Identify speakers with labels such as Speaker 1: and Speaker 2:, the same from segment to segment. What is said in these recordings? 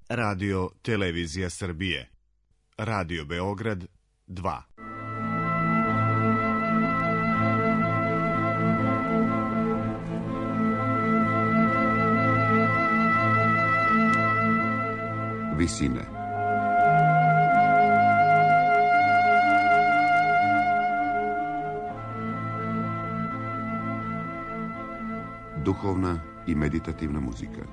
Speaker 1: Radio Televizija Srbije. Radio Beograd 2.
Speaker 2: Visine. Duhovna i meditativna muzika.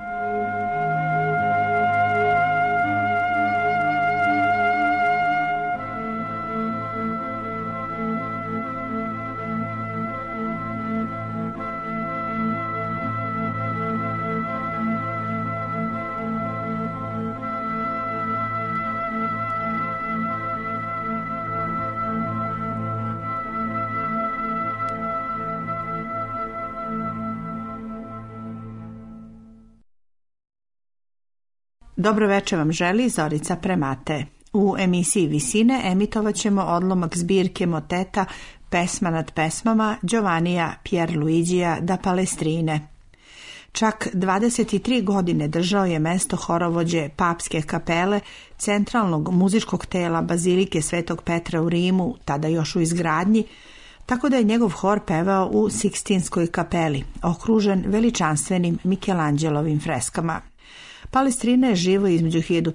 Speaker 3: Dobro večer vam želi Zorica Premate. U emisiji Visine emitovat ćemo odlomak zbirke moteta Pesma nad pesmama Giovannija Pierluigija da Palestrine. Čak 23 godine držao je mesto horovođe papske kapele centralnog muzičkog tela Bazilike Svetog Petra u Rimu, tada još u izgradnji, tako da je njegov hor pevao u Sikstinskoj kapeli, okružen veličanstvenim Mikelanđelovim freskama. Palestrina je živo između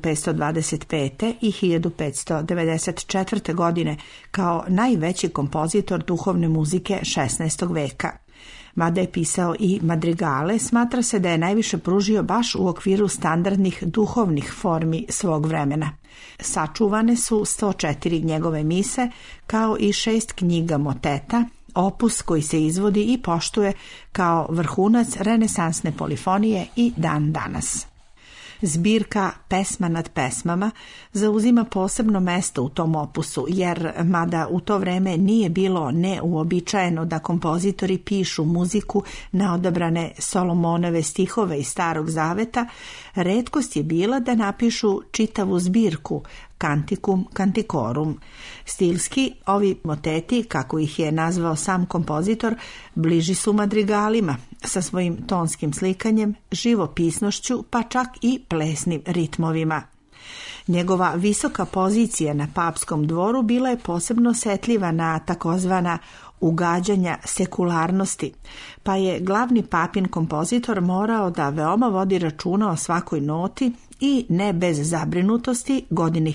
Speaker 3: 1525. i 1594. godine kao najveći kompozitor duhovne muzike 16. veka. Mada je pisao i madrigale, smatra se da je najviše pružio baš u okviru standardnih duhovnih formi svog vremena. Sačuvane su 104 njegove mise, kao i 6 knjiga moteta, opus koji se izvodi i poštuje kao vrhunac renesansne polifonije i dan danas. Zbirka Pesma nad pesmama zauzima posebno mesto u tom opusu, jer mada u to vreme nije bilo neuobičajeno da kompozitori pišu muziku na odabrane Solomonove stihove iz Starog Zaveta, retkost je bila da napišu čitavu zbirku Canticum Canticorum. Stilski, ovi moteti, kako ih je nazvao sam kompozitor, bliži su madrigalima sa svojim tonskim slikanjem, živopisnošću, pa čak i plesnim ritmovima. Njegova visoka pozicija na papskom dvoru bila je posebno osjetljiva na takozvana ugađanja sekularnosti, pa je glavni papin kompozitor morao da veoma vodi računa o svakoj noti i ne bez zabrinutosti godine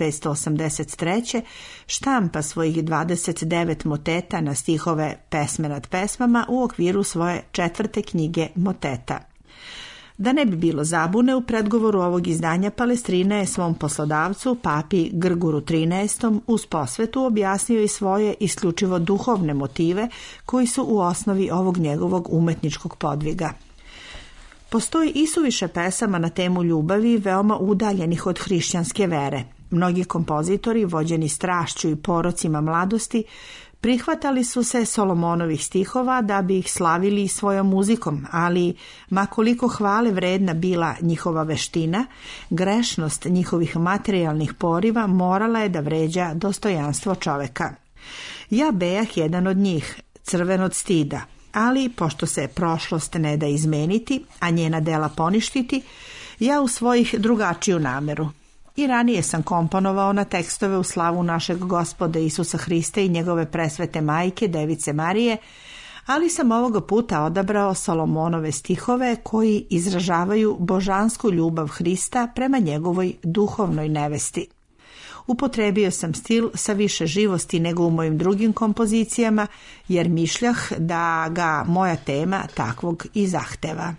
Speaker 3: 1583. štampa svojih 29 moteta na stihove Pesme nad pesmama u okviru svoje 4. knjige moteta. Da ne bi bilo zabune, u predgovoru ovog izdanja Palestrina je svom poslodavcu, papi Grguru XIII, uz posvetu objasnio i svoje isključivo duhovne motive koji su u osnovi ovog njegovog umetničkog podviga. Postoji isuviše pesama na temu ljubavi veoma udaljenih od hrišćanske vere. Mnogi kompozitori, vođeni strašću i porocima mladosti, prihvatali su se Solomonovih stihova da bi ih slavili svojom muzikom, ali makoliko hvale vredna bila njihova veština, grešnost njihovih materijalnih poriva morala je da vređa dostojanstvo čoveka. Ja bejah jedan od njih, crven od stida, ali pošto se prošlost ne da izmeniti, a njena dela poništiti, ja u svojih drugačiju nameru. I ranije sam komponovao na tekstove u slavu našeg Gospoda Isusa Hrista i njegove presvete majke, Device Marije, ali sam ovoga puta odabrao Solomonove stihove koji izražavaju božansku ljubav Hrista prema njegovoj duhovnoj nevesti. Upotrebio sam stil sa više živosti nego u mojim drugim kompozicijama, jer mišljah da ga moja tema takvog i zahteva.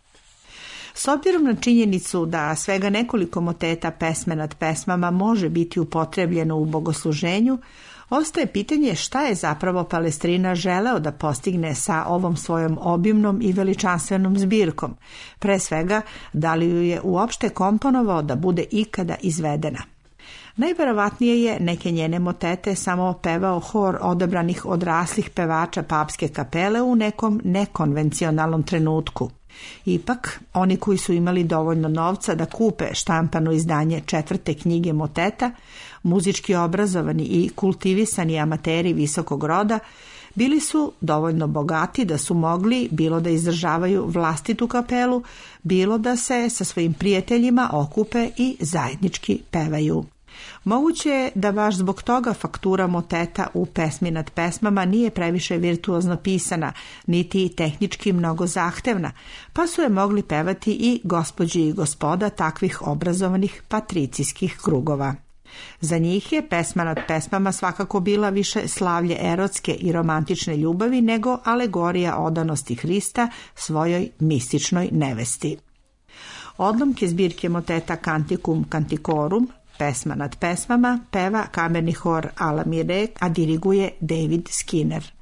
Speaker 3: S obzirom na činjenicu da svega nekoliko moteta Pesme nad pesmama može biti upotrebljeno u bogosluženju, ostaje pitanje šta je zapravo Palestrina želeo da postigne sa ovom svojom obimnom i veličanstvenom zbirkom. Pre svega, da li ju je uopšte komponovao da bude ikada izvedena. Najverovatnije je neke njene motete samo pevao hor odabranih odraslih pevača papske kapele u nekom nekonvencionalnom trenutku. Ipak, oni koji su imali dovoljno novca da kupe štampano izdanje 4. knjige moteta, muzički obrazovani i kultivisani amateri visokog roda, Bili su dovoljno bogati da su mogli bilo da izdržavaju vlastitu kapelu, bilo da se sa svojim prijateljima okupe i zajednički pevaju. Moguće je da baš zbog toga faktura moteta u Pesmi nad pesmama nije previše virtuozno pisana, niti tehnički mnogo zahtevna, pa su je mogli pevati i gospođi i gospoda takvih obrazovanih patricijskih krugova. Za njih je Pesma nad pesmama svakako bila više slavlje erotske i romantične ljubavi nego alegorija odanosti Hrista svojoj mističnoj nevesti. Odlomke zbirke moteta Canticum Canticorum, Pesma nad pesmama, peva kamerni hor Ala Mire, a diriguje David Skinner.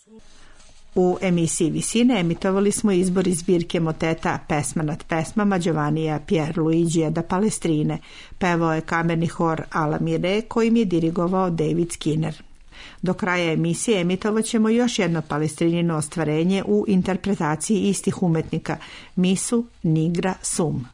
Speaker 3: U emisiji Visine emitovali smo izbor iz zbirke moteta Pesma nad pesmama Giovannija Pierluigija da Palestrine. Pevao je kamerni hor Ala Mire kojim je dirigovao David Skinner. Do kraja emisije emitovat ćemo još jedno palestrinino ostvarenje u interpretaciji istih umetnika, Misu Nigra Sum.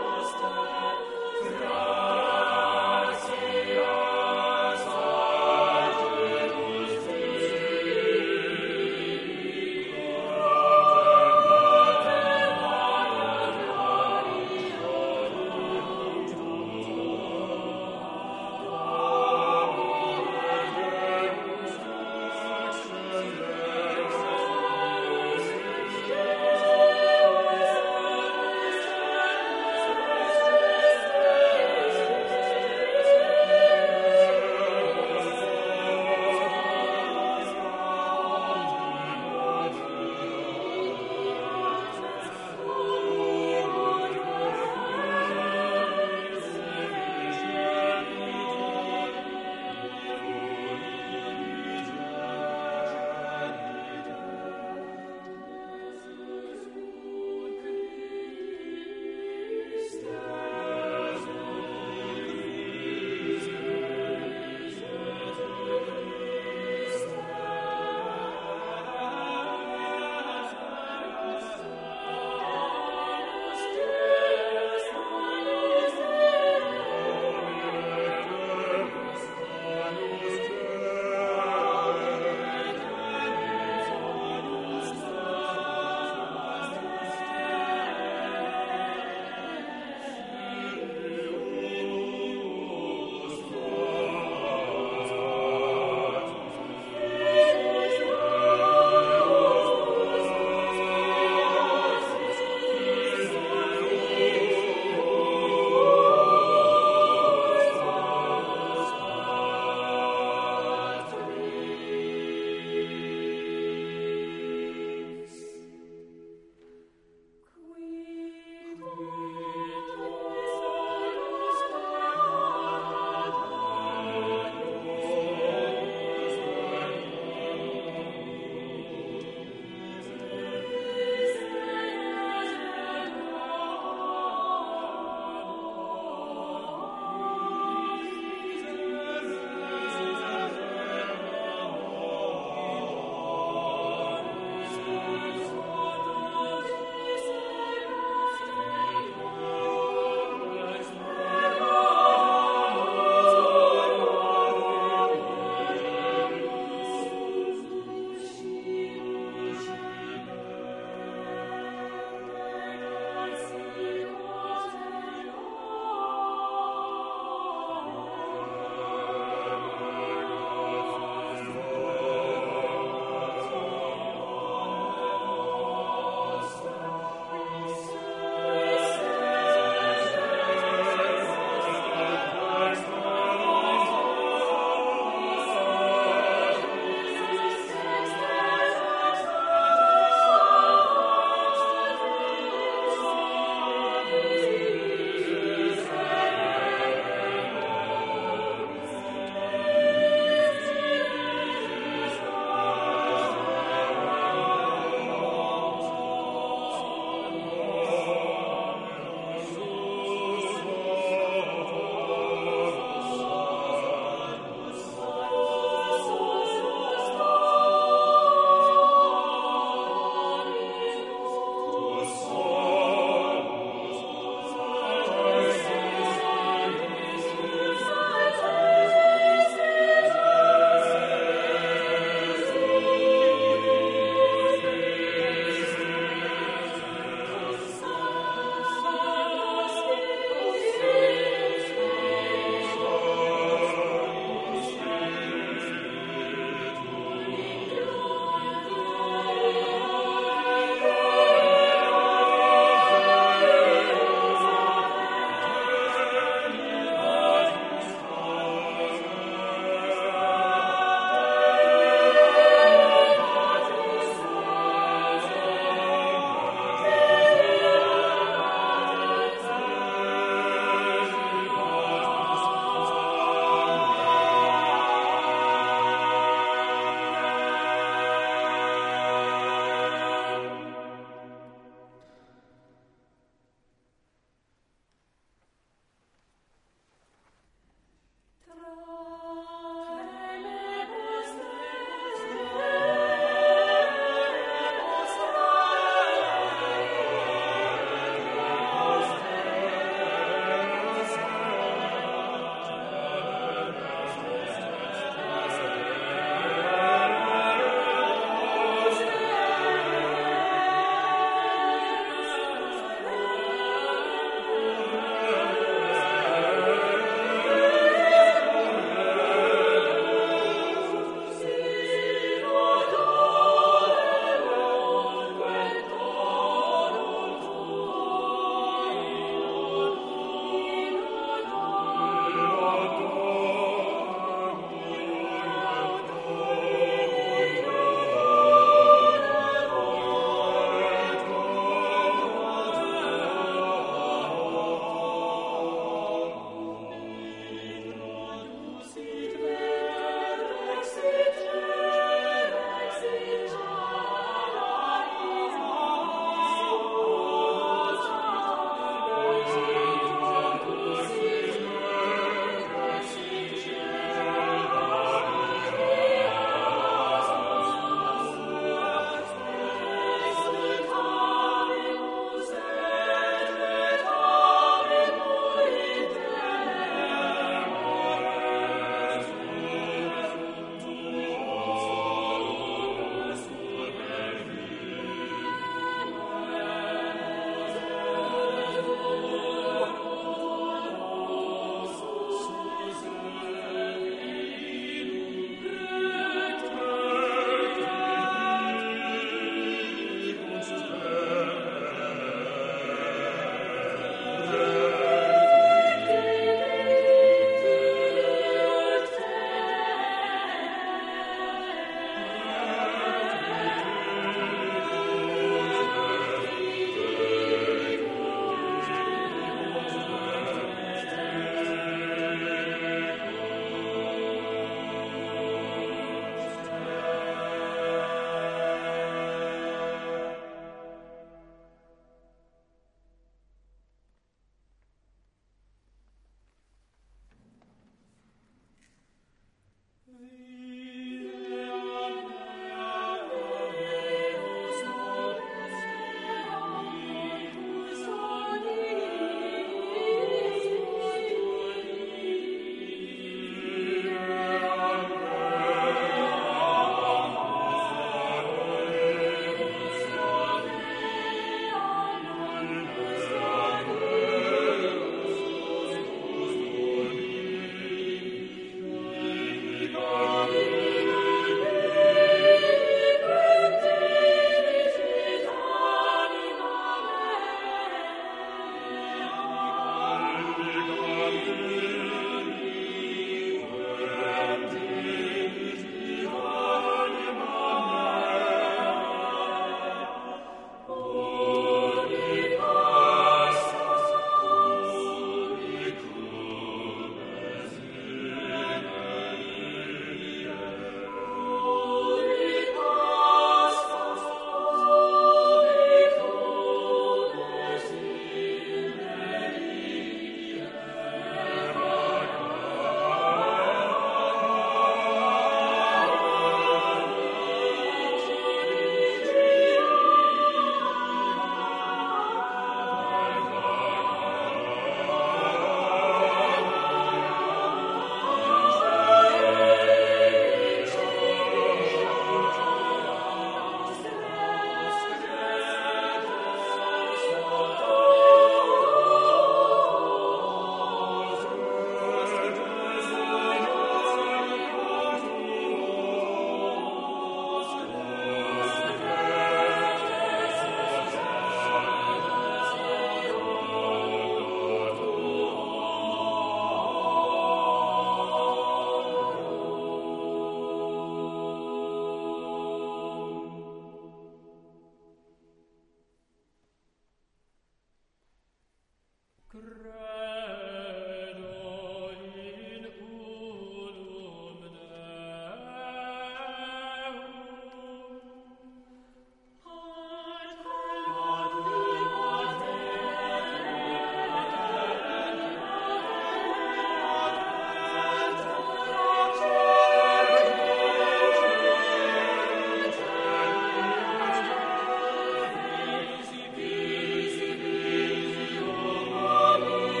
Speaker 4: Visi, visi, o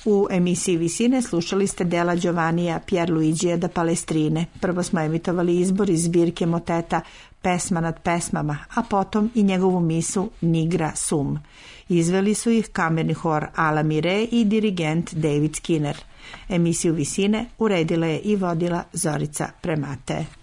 Speaker 3: U emisiji Visine slušali ste dela Giovannija Pierluigija da Palestrine. Prvo smo emitovali izbor iz zbirke moteta Pesma nad pesmama, a potom i njegovu misu Nigra Sum. Izveli su ih kamerni hor Ala Mire i dirigent David Skinner. Emisiju Visine uredila je i vodila Zorica Premate.